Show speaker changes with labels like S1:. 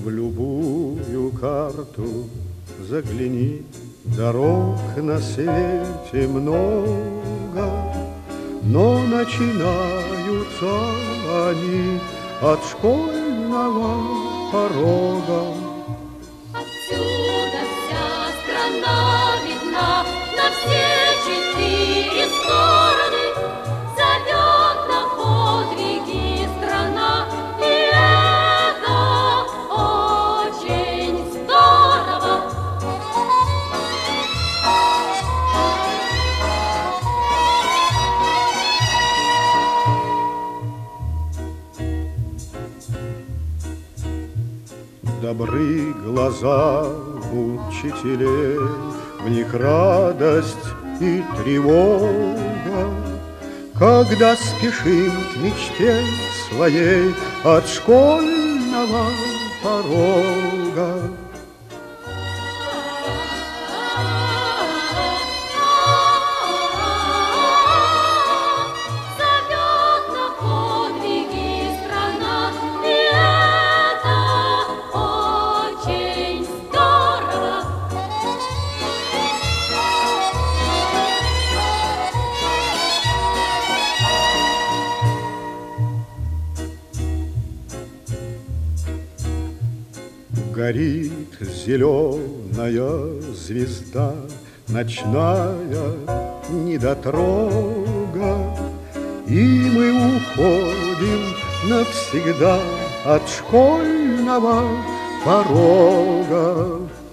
S1: В любую карту загляни, дорог на свете много, но начинаются они от школьного порога.
S2: Отсюда вся страна видна на все четыре стороны. Зовет на подвиги страна, и это очень здорово.
S1: Добры глаза учителей, в них радость и тревога, когда спешим к мечте своей от школьного порога.
S2: Зовет на подвиги страна, и это очень здорово.
S1: Горит зеленая звезда, ночная недотрога, и мы уходим навсегда от школьного порога.